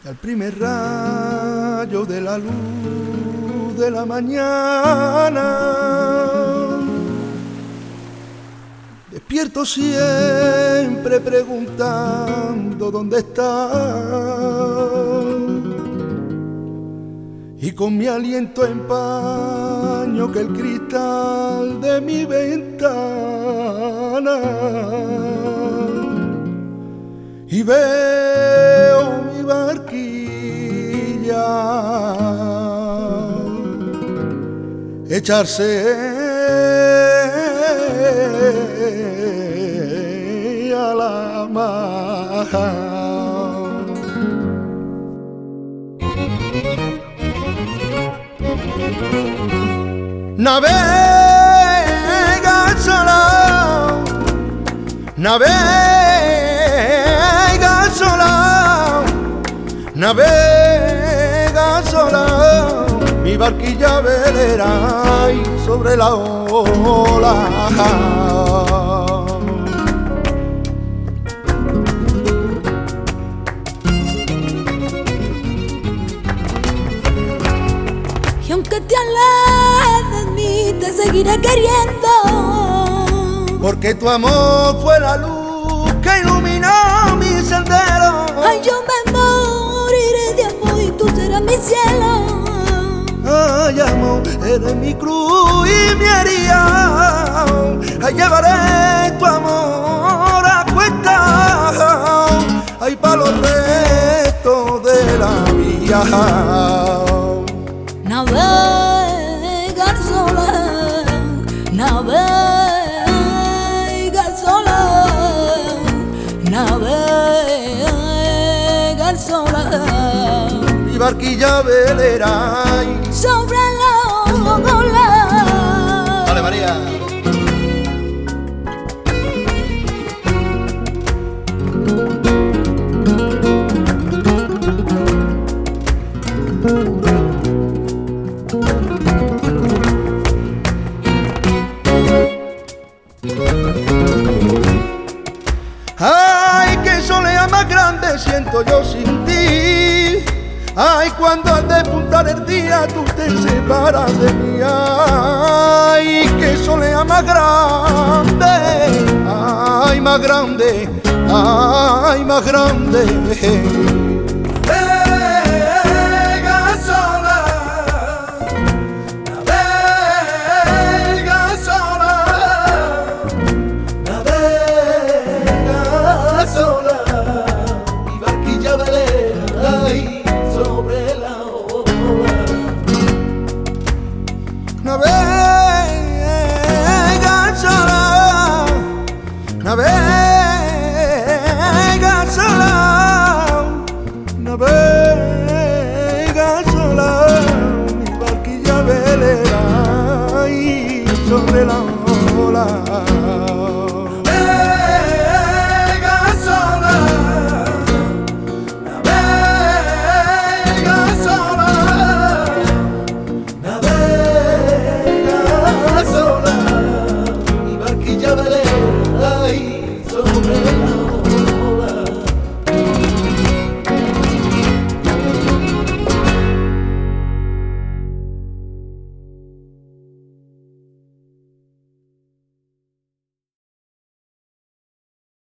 al primer rayo de la luz de la mañana. Despierto siempre preguntando dónde estás, y con mi aliento empaño que el cristal de mi ventana, y veo mi barquilla echarse a la mar. Navega sola, navega sola, navega sola, mi barquilla velera y sobre la ola. Y aunque te alejes de mí, te seguiré queriendo, porque tu amor fue la luz que iluminó mi sendero. ay, yo me moriré de amor y tú serás mi cielo. Ay, amor, eres mi cruz y mi herida, ay, llevaré tu amor a cuesta, ay, pa' los restos de la vía. Navegar sola, navegar sola, navegar sola, Mi barquilla velera y... sobre la ola. Dale, María. Ay, qué soledad más grande siento yo sin ti. Ay, cuando al despuntar el día tú te separas de mí. Ay, qué soledad más grande. Ay, más grande. Ay, más grande. Navega sola, navega sola, navega sola, mi barquilla velera y sobre la ola. Navega sola, navega sola, navega sola, mi barquilla velera y sobre la ola.